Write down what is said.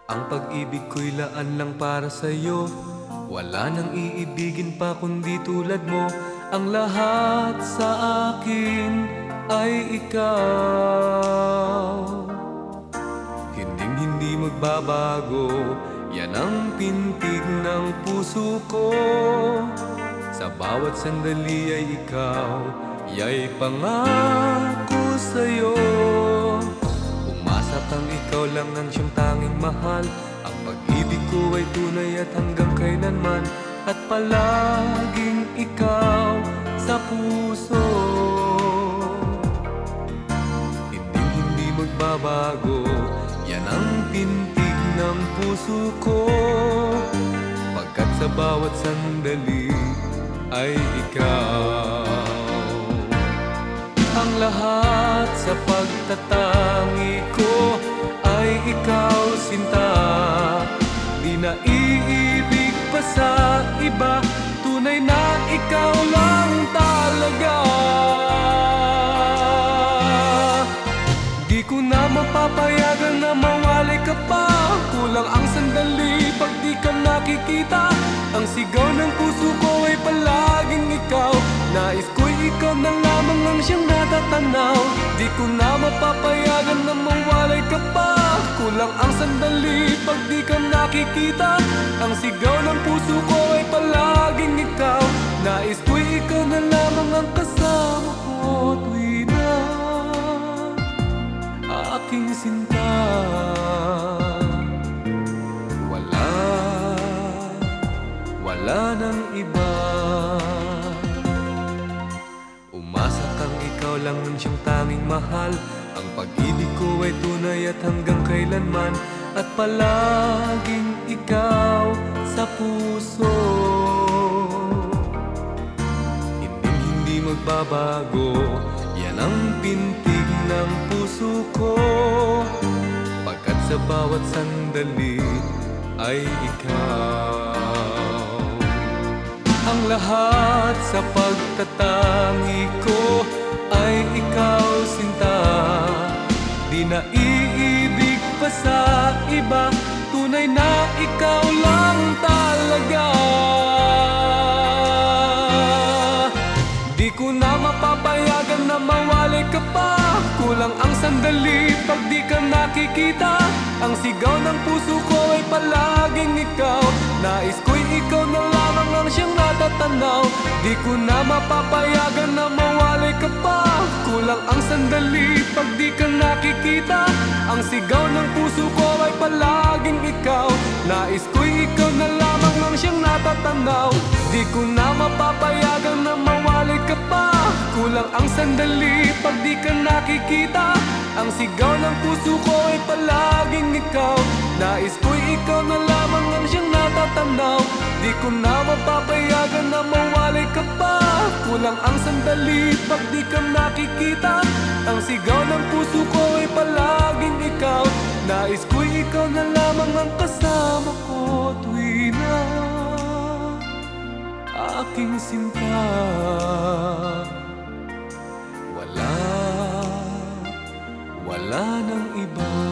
Ang pag-ibig ko'y laan lang para sa'yo. Wala nang iibigin pa kundi tulad mo. Ang lahat sa akin ay ikaw. Hinding-hindi magbabago, yan ang pintig ng puso ko. Sa bawat sandali ay ikaw, ya'y pangako sa'yo. Umasa kang ikaw lang ang siyang tanging mahal. Ang pag-ibig ko ay tunay at hanggang kailanman, at palaging ikaw sa puso. Hinding-hindi magbabago, yan ang pintig ng puso ko. Pagkat sa bawat sandali ay ikaw. Ang lahat sa pagtatangi ko ay ikaw, sinta. Di na iibig pa sa iba, tunay na ikaw lang talaga. Di ko na mapapayagan na mawalay ka pa. Kulang ang sandali pag di ka nakikita. Ang sigaw ng puso ko ay palaging ikaw. Nais ko'y ikaw na lamang ang siyang natatanaw. Di ko na mapapayagan na mawalay ka pa. Kulang ang sandali pag di ka nakikita. Ang sigaw ng puso ko ay palaging ikaw. Nais ko'y ikaw na lamang ang kasama ko tuwi na aking sinta. Wala nang iba. Umasa kang ikaw lang ang siyang tanging mahal. Ang pag-ibig ko ay tunay at hanggang kailanman, at palaging ikaw sa puso. Hindi magbabago, yan ang pintig ng puso ko. Pagkat sa bawat sandali ay ikaw. Ang lahat sa pagtatangi ko ay ikaw, sinta. Di na iibig pa sa iba, tunay na ikaw lang talaga. Di ko na mapapayagan na mawalay ka pa. Kulang ang sandali pag di ka nakikita. Ang sigaw ng puso ko ay palaging ikaw. Nais ko'y ikaw na lamang ang siyang natatanaw. Di ko na mapapayagan na mawalay ka pa. Kulang ang sandali pag di ka nakikita. Ang sigaw ng puso ko ay palaging ikaw. Nais ko'y ikaw na lamang ang siyang natatanaw. Di ko na mapapayagan na mawalay ka pa. Kulang ang sandali pag di ka nakikita. Ang sigaw ng puso ko ay palaging ikaw. Nais ko'y ikaw na lamang ang siyang natatanaw. Di ko na mapapayagan na mawalay ka pa. Kulang ang sandali pag di ka nakikita. Ang sigaw ng puso ko ay palaging ikaw. Nais ko'y ikaw na lamang ang kasama ko tuwi na aking sinta. Wala nang iba.